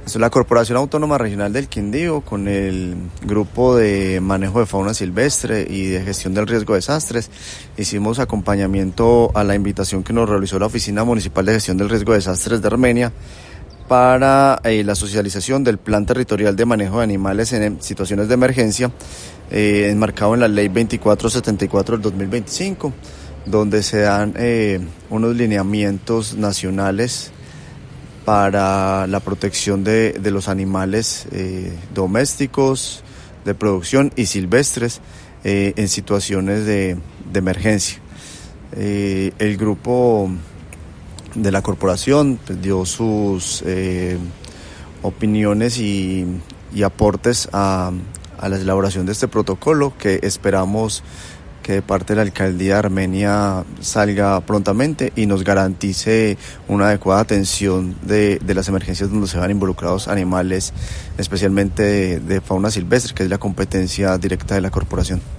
La Corporación Autónoma Regional del Quindío, con el Grupo de Manejo de Fauna Silvestre y de Gestión del Riesgo de Desastres, hicimos acompañamiento a la invitación que nos realizó la Oficina Municipal de Gestión del Riesgo de Desastres de Armenia para la socialización del Plan Territorial de Manejo de Animales en situaciones de emergencia, enmarcado en la Ley 2474 del 2025, donde se dan unos lineamientos nacionales para la protección de los animales domésticos, de producción y silvestres en situaciones de emergencia. El grupo de la corporación dio sus opiniones y aportes a la elaboración de este protocolo, que esperamos que de parte de la Alcaldía de Armenia salga prontamente y nos garantice una adecuada atención de las emergencias donde se van involucrados animales, especialmente de fauna silvestre, que es la competencia directa de la corporación.